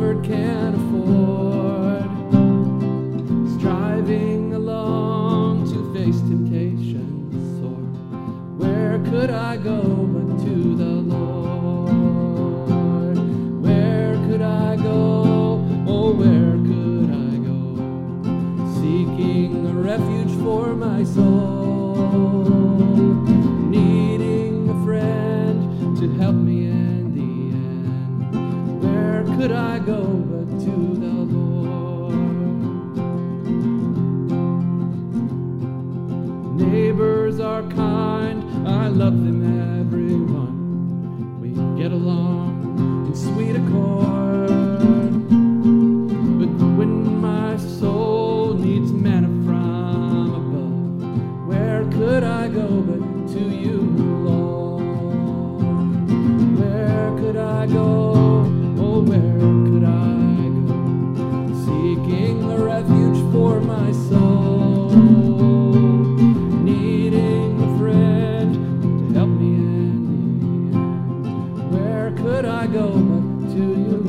comfort can't afford, striving along to face temptations, or where could I go but to the Lord? Where could I go? Oh, where could I go? Seeking a refuge for my soul, needing a friend to help me in the end. Where could I go but to the Lord? Neighbors are kind, I love them everyone. We get along in sweet accord. But when my soul needs manna from above, where could I go but to you, Lord? Where could I go? Oh, where could I go? Seeking a refuge for my soul, needing a friend to help me in the end. Where could I go but to you?